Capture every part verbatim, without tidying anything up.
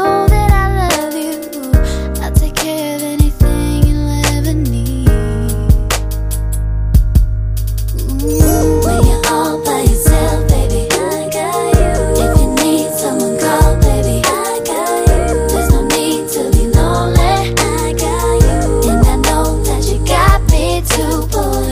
know that I love you. I'll take care of anything you'll ever need. Ooh. When you're all by yourself, baby, I got you. If you need someone, call, baby, I got you. There's no need to be lonely, I got you. And I know that you got me too, boy.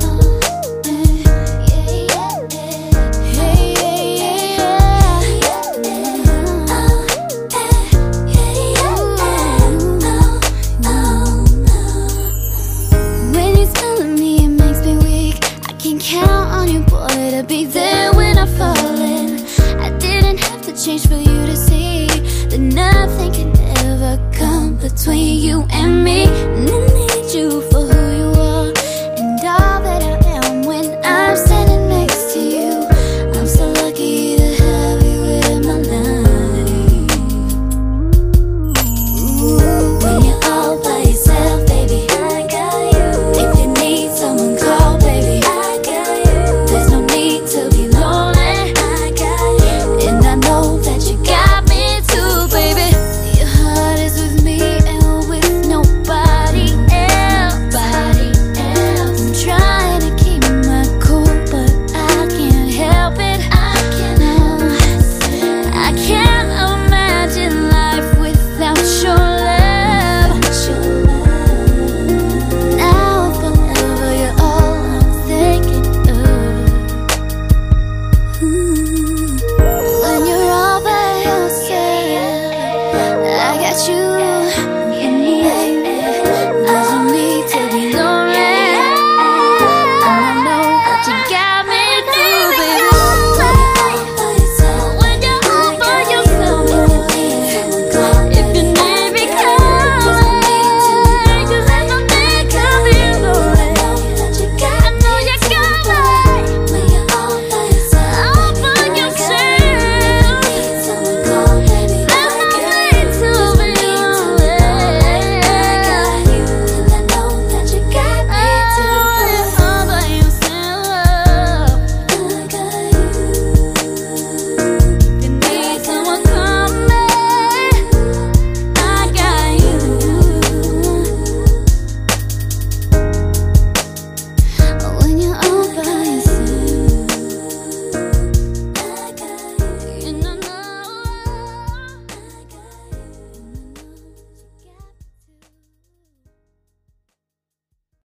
Count on you, boy, to be there when I fall in. I didn't have to change for you to see that nothing can ever come between you and me. And I need you for who you are and all that I am when I'm standing next to you. I'm so lucky to have you in my life. Ooh. When you're all by yourself, baby, I got you. If you need someone, call, baby, there's no need to be lonely, I got you. And I know that you got me too, baby. Your heart is with me and with nobody else. Nobody else. I'm trying to keep my cool, but I can't help it. I can't help it. I can't imagine life without your love. Now forever, you're all I'm thinking of. When you're all by yourself, I got you.